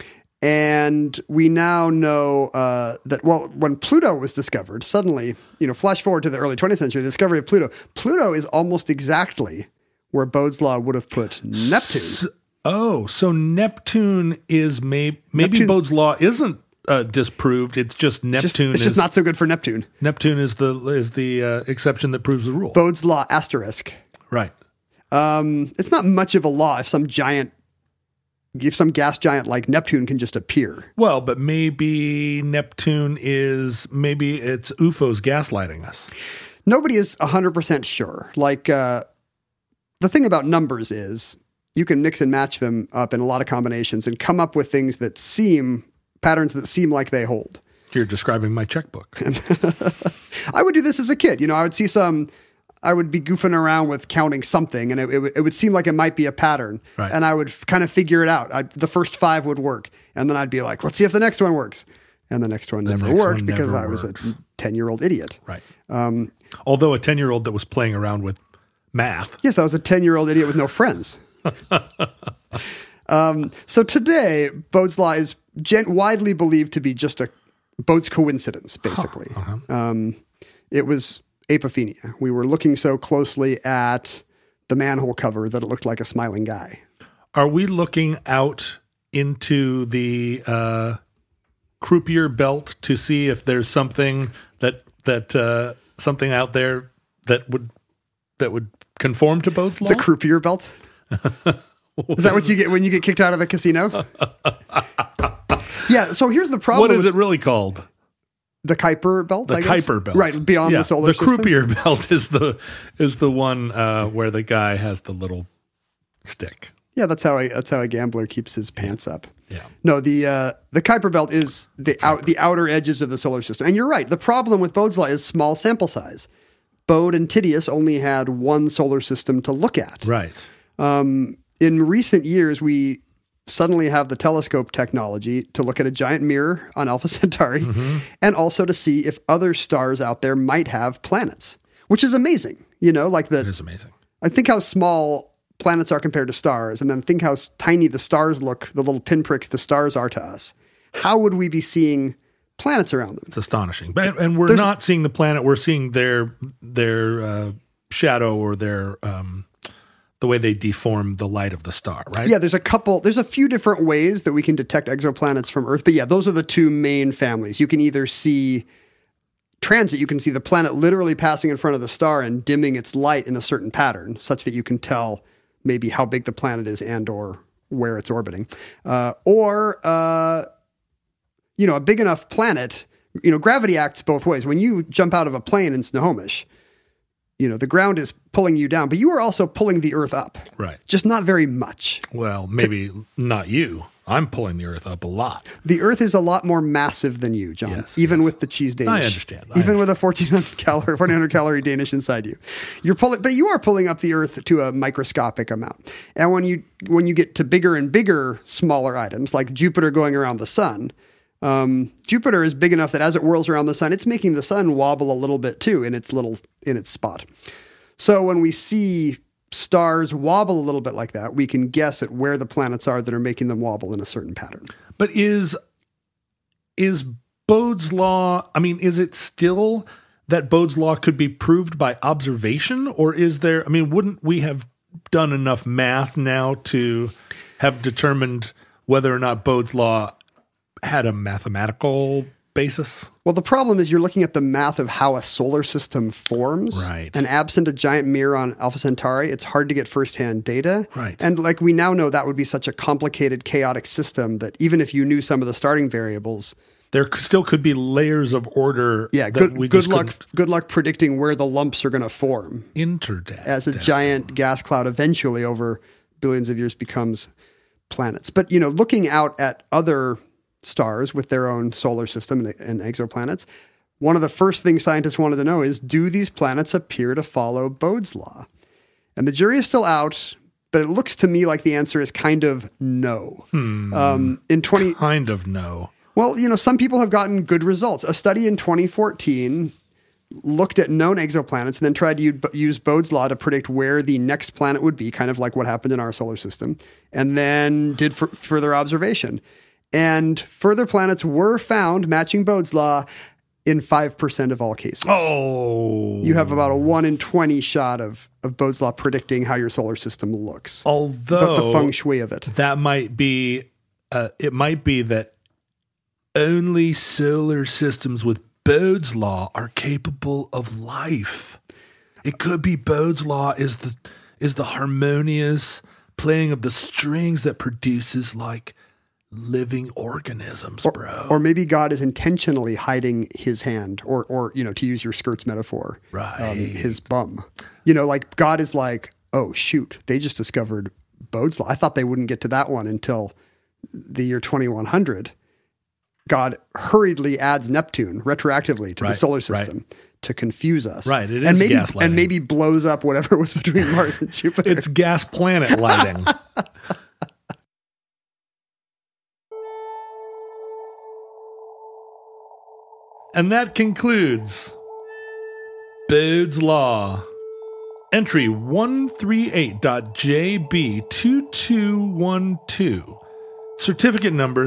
And we now know that, well, when Pluto was discovered, suddenly, flash forward to the early 20th century, the discovery of Pluto. Pluto is almost exactly where Bode's Law would have put Neptune. So Neptune is maybe Bode's Law isn't disproved. It's just Neptune. It's just not so good for Neptune. Neptune is the exception that proves the rule. Bode's Law asterisk. Right. It's not much of a law if some gas giant like Neptune can just appear. Well, but maybe Neptune it's UFOs gaslighting us. Nobody is 100% sure. Like, the thing about numbers is you can mix and match them up in a lot of combinations and come up with things patterns that seem like they hold. You're describing my checkbook. I would do this as a kid. I would be goofing around with counting something, and it would seem like it might be a pattern. Right. And I would kind of figure it out. The first 5 would work, and then I'd be like, let's see if the next one works. And the next one never worked because I was a 10-year-old idiot. Right. Although a 10-year-old that was playing around with math. Yes, I was a 10-year-old idiot with no friends. So today, Bode's Law is widely believed to be just a Bode's coincidence, basically. It was apophenia. We were looking so closely at the manhole cover that it looked like a smiling guy. Are we looking out into the croupier belt to see if there's something that something out there that would conform to Bode's Law? The croupier belt? Is that what you get when you get kicked out of the casino? Yeah, so here's the problem. What is it really called? The Kuiper belt, I guess? Kuiper belt. Right, beyond the solar system. The croupier belt is the one where the guy has the little stick. Yeah, that's how a gambler keeps his pants up. Yeah. No, the Kuiper belt is the outer edges of the solar system. And you're right. The problem with Bode's Law is small sample size. Bode and Titius only had one solar system to look at. Right. In recent years, we suddenly have the telescope technology to look at a giant mirror on Alpha Centauri and also to see if other stars out there might have planets, which is amazing. It is amazing. I think how small planets are compared to stars, and then think how tiny the stars look, the little pinpricks the stars are to us. How would we be seeing planets around them? It's astonishing. And we're not seeing the planet. We're seeing their shadow or their the way they deform the light of the star, right? Yeah, there's a few different ways that we can detect exoplanets from Earth. But yeah, those are the two main families. You can either see transit, you can see the planet literally passing in front of the star and dimming its light in a certain pattern, such that you can tell maybe how big the planet is and or where it's orbiting. Or a big enough planet, gravity acts both ways. When you jump out of a plane in Snohomish, the ground is pulling you down, but you are also pulling the Earth up. Right. Just not very much. Well, maybe not you. I'm pulling the Earth up a lot. The Earth is a lot more massive than you, John, yes, even with the cheese Danish. I understand. Even with a 1,400 calorie Danish inside you. But you are pulling up the Earth to a microscopic amount. And when you get to bigger and bigger, smaller items, like Jupiter going around the sun, Jupiter is big enough that as it whirls around the sun, it's making the sun wobble a little bit too in its spot. So when we see stars wobble a little bit like that, we can guess at where the planets are that are making them wobble in a certain pattern. But is Bode's Law, is it still that Bode's Law could be proved by observation? Or is there, wouldn't we have done enough math now to have determined whether or not Bode's Law had a mathematical basis? Well, the problem is you're looking at the math of how a solar system forms. Right. And absent a giant mirror on Alpha Centauri, it's hard to get firsthand data. Right. And we now know that would be such a complicated, chaotic system that even if you knew some of the starting variables, there still could be layers of order. Yeah, good luck predicting where the lumps are going to form. As a giant gas cloud eventually over billions of years becomes planets. But, looking out at other stars with their own solar system and exoplanets, one of the first things scientists wanted to know is, do these planets appear to follow Bode's Law? And the jury is still out, but it looks to me like the answer is kind of no. Kind of no. Well, some people have gotten good results. A study in 2014 looked at known exoplanets and then tried to use Bode's Law to predict where the next planet would be, kind of like what happened in our solar system, and then did further observation. And further planets were found matching Bode's law in 5% of all cases. Oh. You have about a 1 in 20 shot of Bode's law predicting how your solar system looks. Although the feng shui of it. That might be, it might be that only solar systems with Bode's law are capable of life. It could be Bode's law is the harmonious playing of the strings that produces like living organisms, bro. Or maybe God is intentionally hiding his hand, or to use your skirts metaphor, right? His bum. Like God is like, oh shoot, they just discovered Bode's law. I thought they wouldn't get to that one until the year 2100. God hurriedly adds Neptune retroactively to the solar system to confuse us. Right, it is gaslighting. And maybe blows up whatever was between Mars and Jupiter. It's gas planet lighting. And that concludes Bode's Law. Entry 138.jb2212. Certificate number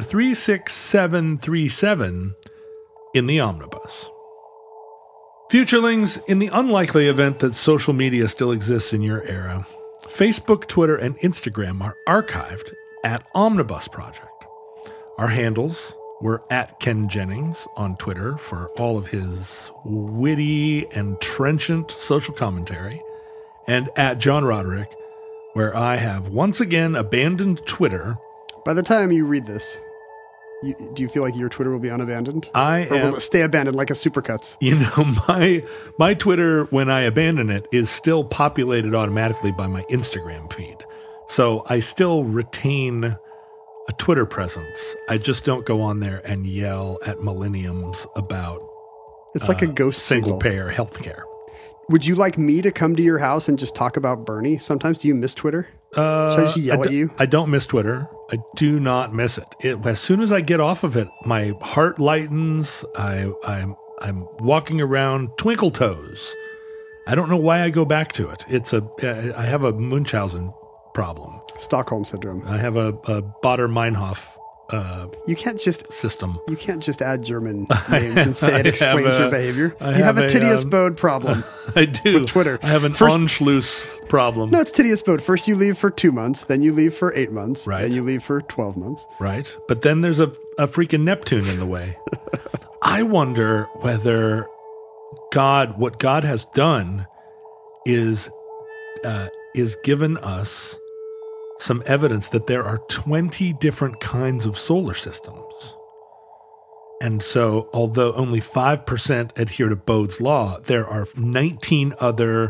36737 in the omnibus. Futurelings, in the unlikely event that social media still exists in your era, Facebook, Twitter, and Instagram are archived at Omnibus Project. Our handles were at Ken Jennings on Twitter for all of his witty and trenchant social commentary, and at John Roderick, where I have once again abandoned Twitter. By the time you read this, do you feel like your Twitter will be unabandoned? Or will it stay abandoned like a Supercuts? My Twitter, when I abandon it, is still populated automatically by my Instagram feed. So I still retain a Twitter presence. I just don't go on there and yell at millenniums about it's like a ghost single-payer healthcare. Would you like me to come to your house and just talk about Bernie? Sometimes do you miss Twitter? Should I just yell at you? I don't miss Twitter. I do not miss it. As soon as I get off of it, my heart lightens. I'm walking around twinkle toes. I don't know why I go back to it. I have a Munchausen problem. Stockholm syndrome. I have a Baader-Meinhof you can't just system. You can't just add German names and say it explains your behavior. You have a Titius Bode problem. I do. With Twitter. I have an Anschluss problem. No, it's Titius Bode. First you leave for 2 months, then you leave for 8 months, right. Then you leave for 12 months. Right. But then there's a freaking Neptune in the way. I wonder whether what God has done is given us some evidence that there are 20 different kinds of solar systems. And so, although only 5% adhere to Bode's law, there are 19 other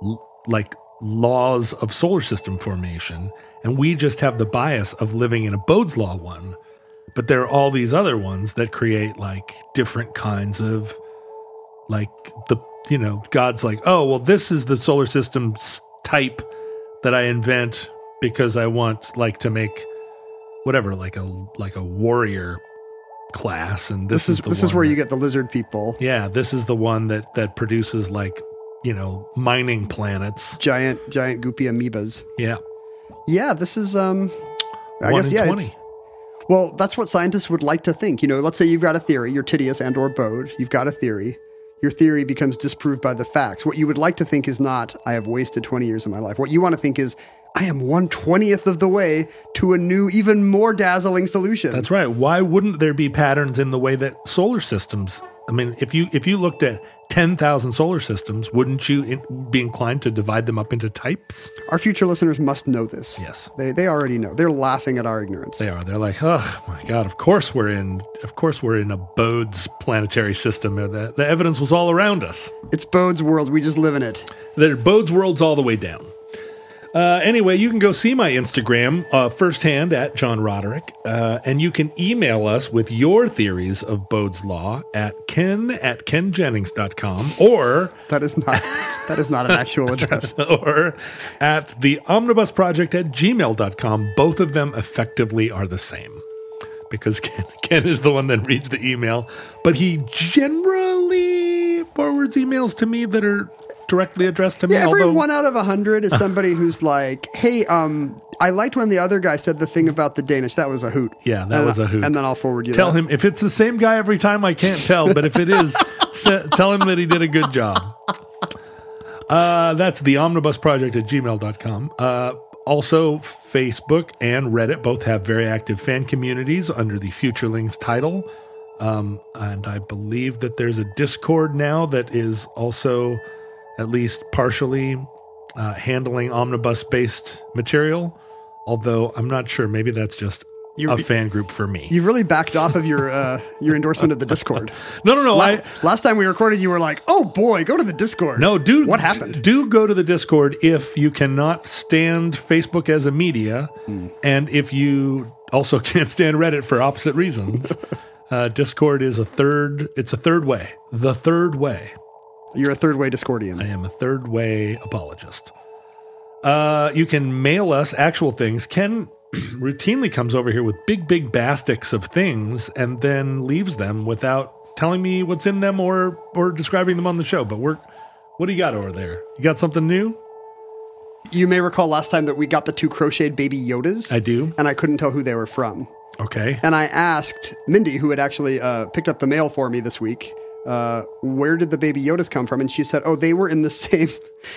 laws of solar system formation, and we just have the bias of living in a Bode's law one. But there are all these other ones that create different kinds of God's like, oh, well, this is the solar system's type that I invent because I want to make whatever, like a warrior class. And this is where you get the lizard people. Yeah. This is the one that produces mining planets. Giant goopy amoebas. Yeah. Yeah. This is, I guess, 20. Well, that's what scientists would like to think. Let's say you've got a theory, you're Titius and or Bode, you've got a theory. Your theory becomes disproved by the facts. What you would like to think is not, I have wasted 20 years of my life. What you want to think is, I am 1/20th of the way to a new, even more dazzling solution. That's right. Why wouldn't there be patterns in the way that solar systems? I mean, if you looked at 10,000 solar systems, wouldn't you be inclined to divide them up into types? Our future listeners must know this. Yes. They already know. They're laughing at our ignorance. They are. They're like, oh my God, of course we're in a Bode's planetary system. The evidence was all around us. It's Bode's world. We just live in it. Bode's world's all the way down. Anyway, you can go see my Instagram firsthand at John Roderick, and you can email us with your theories of Bode's Law at ken@kenjennings.com, or that is not an actual address, or at theomnibusproject@gmail.com. Both of them effectively are the same, because Ken is the one that reads the email, but he generally forwards emails to me that are directly addressed to me. Yeah, every 1 out of 100 is somebody who's like, hey, I liked when the other guy said the thing about the Danish. That was a hoot. Yeah, that was a hoot. And then I'll forward you Tell that. him, if it's the same guy every time, I can't tell, but if it is, tell him that he did a good job. That's the omnibusproject@gmail.com. Also, Facebook and Reddit both have very active fan communities under the Futurelings title. And I believe that there's a Discord now that is also at least partially handling omnibus-based material. Although I'm not sure. Maybe that's just a fan group for me. You've really backed off of your endorsement of the Discord. No. Last time we recorded, you were like, "Oh boy, go to the Discord." No, what happened? Do go to the Discord if you cannot stand Facebook as a media, and if you also can't stand Reddit for opposite reasons. Discord is it's a third way. The third way. You're a third way Discordian. I am a third way apologist. You can mail us actual things. Ken routinely comes over here with big bastics of things and then leaves them without telling me what's in them or describing them on the show. But what do you got over there? You got something new? You may recall last time that we got the 2 crocheted baby Yodas. I do. And I couldn't tell who they were from. Okay. And I asked Mindy, who had actually picked up the mail for me this week, where did the baby Yodas come from? And she said, they were in the same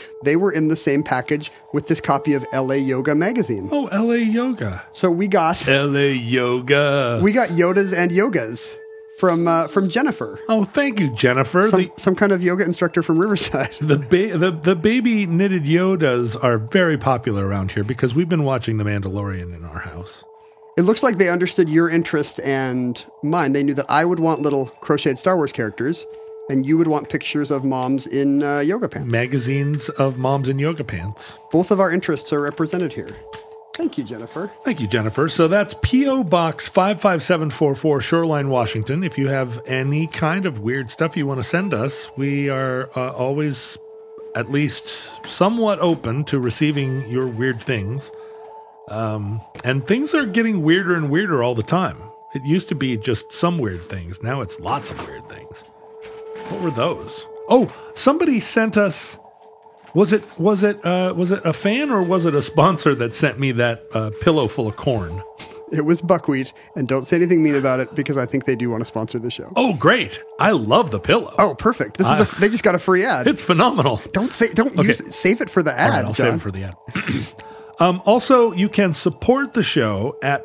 package with this copy of LA Yoga magazine. Oh, LA Yoga. So we got LA Yoga. We got Yodas and Yogas from Jennifer. Oh, thank you, Jennifer. Some kind of yoga instructor from Riverside. The baby knitted Yodas are very popular around here because we've been watching The Mandalorian in our house. It looks like they understood your interest and mine. They knew that I would want little crocheted Star Wars characters, and you would want pictures of moms in yoga pants. Magazines of moms in yoga pants. Both of our interests are represented here. Thank you, Jennifer. Thank you, Jennifer. So that's P.O. Box 55744, Shoreline, Washington. If you have any kind of weird stuff you want to send us, we are always at least somewhat open to receiving your weird things. And things are getting weirder and weirder all the time. It used to be just some weird things. Now it's lots of weird things. What were those? Oh, somebody sent us. Was it a fan or was it a sponsor that sent me that pillow full of corn? It was buckwheat, and don't say anything mean about it because I think they do want to sponsor the show. Oh, great! I love the pillow. Oh, perfect! They just got a free ad. It's phenomenal. Save it for the ad. All right, I'll save it for the ad. Also, you can support the show at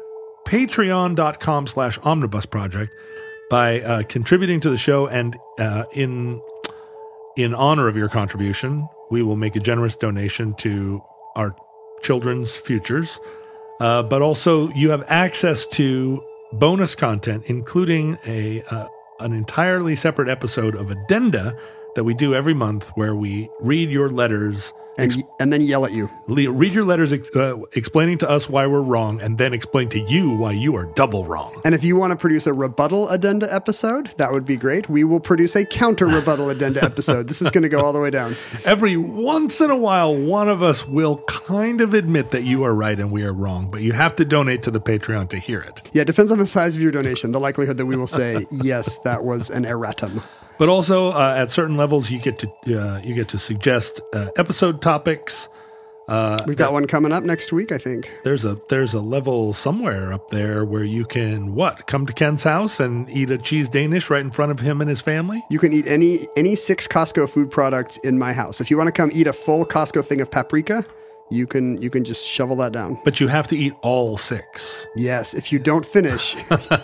patreon.com/omnibusproject by contributing to the show, and in honor of your contribution, we will make a generous donation to our children's futures. But also, you have access to bonus content, including an entirely separate episode of Addenda that we do every month, where we read your letters and then yell at you. Read your letters explaining to us why we're wrong, and then explain to you why you are double wrong. And if you want to produce a rebuttal Addenda episode, that would be great. We will produce a counter rebuttal Addenda episode. This is going to go all the way down. Every once in a while, one of us will kind of admit that you are right and we are wrong, but you have to donate to the Patreon to hear it. Yeah, it depends on the size of your donation. The likelihood that we will say, yes, that was an erratum. But also, at certain levels, you get to suggest episode topics. We've got one coming up next week, I think. There's a level somewhere up there where you can come to Ken's house and eat a cheese Danish right in front of him and his family. You can eat any 6 Costco food products in my house. If you want to come eat a full Costco thing of paprika, you can just shovel that down. But you have to eat all 6. Yes, if you don't finish,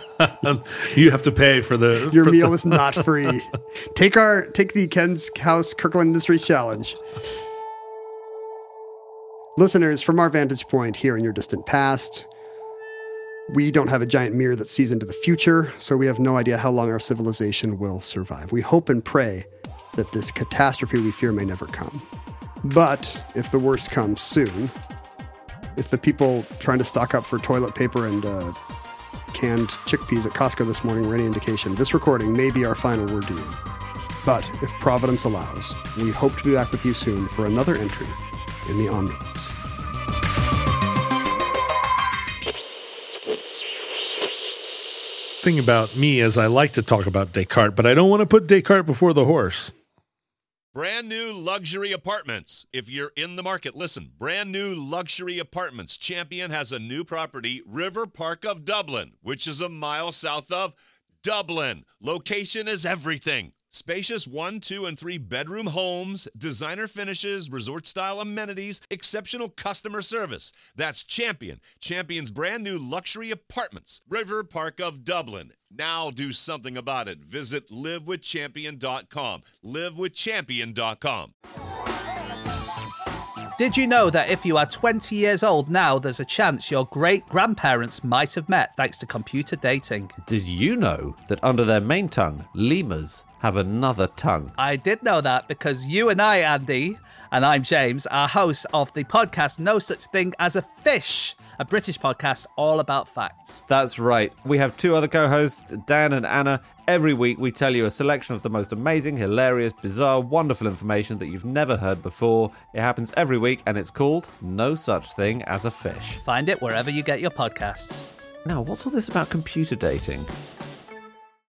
you have to pay for your meal is not free. Take the Ken's House Kirkland Industries Challenge. Listeners, from our vantage point here in your distant past, we don't have a giant mirror that sees into the future, so we have no idea how long our civilization will survive. We hope and pray that this catastrophe we fear may never come. But if the worst comes soon, if the people trying to stock up for toilet paper and canned chickpeas at Costco this morning were any indication, this recording may be our final word to you. But if Providence allows, we hope to be back with you soon for another entry in the Omnibus. Thing about me is I like to talk about Descartes, but I don't want to put Descartes before the horse. Brand new luxury apartments. If you're in the market, listen. Brand new luxury apartments. Champion has a new property, River Park of Dublin, which is a mile south of Dublin. Location is everything. Spacious 1, 2, and 3 bedroom homes, designer finishes, resort-style amenities, exceptional customer service. That's Champion. Champion's brand new luxury apartments, River Park of Dublin. Now do something about it. Visit livewithchampion.com. livewithchampion.com. Did you know that if you are 20 years old now, there's a chance your great-grandparents might have met thanks to computer dating? Did you know that under their main tongue, lemurs have another tongue? I did know that because you and I, Andy, and I'm James, are hosts of the podcast No Such Thing as a Fish, a British podcast all about facts. That's right. We have 2 other co-hosts, Dan and Anna. Every week we tell you a selection of the most amazing, hilarious, bizarre, wonderful information that you've never heard before. It happens every week and it's called No Such Thing as a Fish. Find it wherever you get your podcasts. Now, what's all this about computer dating?